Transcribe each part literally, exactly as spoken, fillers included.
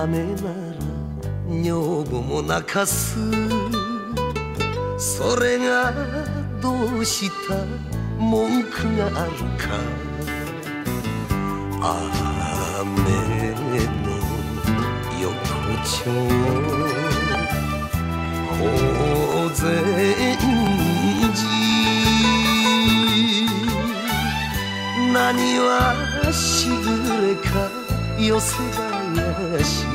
雨なら女房も泣かす。それがどうした文句があるか。雨の横丁宝禅寺、何はしぐれか寄せ林。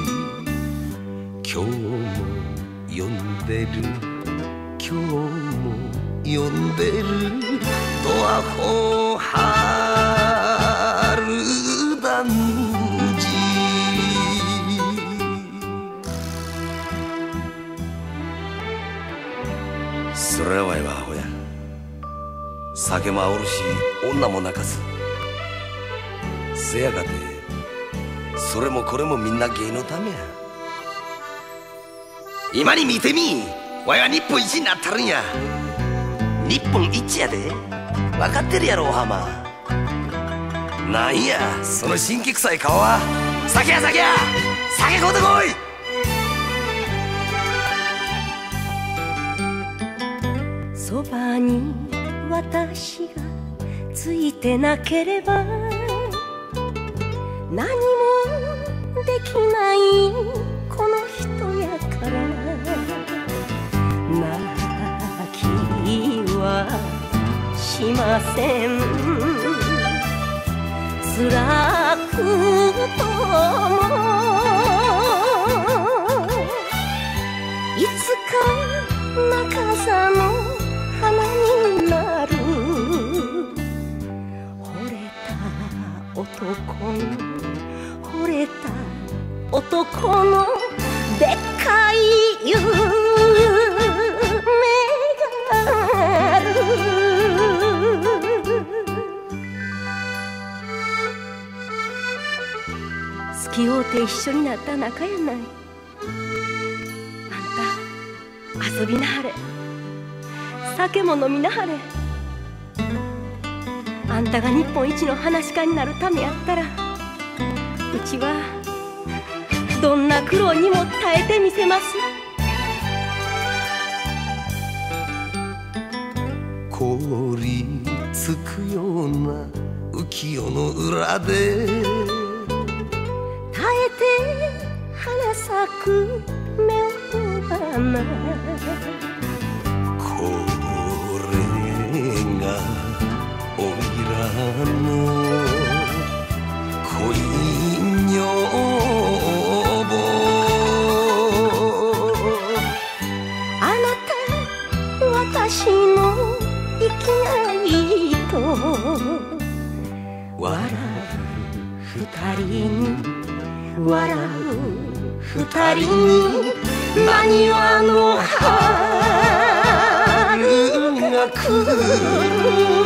今日も呼んでる今日も呼んでるドアホ春団地。それはえはアホや。酒もあおるし女も泣かす。せやがてそれもこれもみんな芸のためや。今に見てみ、わいは日本一になったるんや。日本一やで、分かってるやろお浜。なんやその神気臭い顔は。酒や酒や酒買うてこい。そばに私がついてなければ何もできないこの人やから。泣きはしません。辛くともいつか泣かさぬ花になる。惚れた男の惚れた男のでっかい夢がある。好き合うて一緒になった仲やない。あんた遊びなはれ、酒も飲みなはれ。あんたが日本一の噺家になるためやったら、うちはどんな苦労にも耐えてみせます。 凍りつくような浮世の裏で耐えて花咲く目を花。 これがおいらの恋女房。 あなた私の生きがいいと笑う二人に笑う二人になにわの春が来る。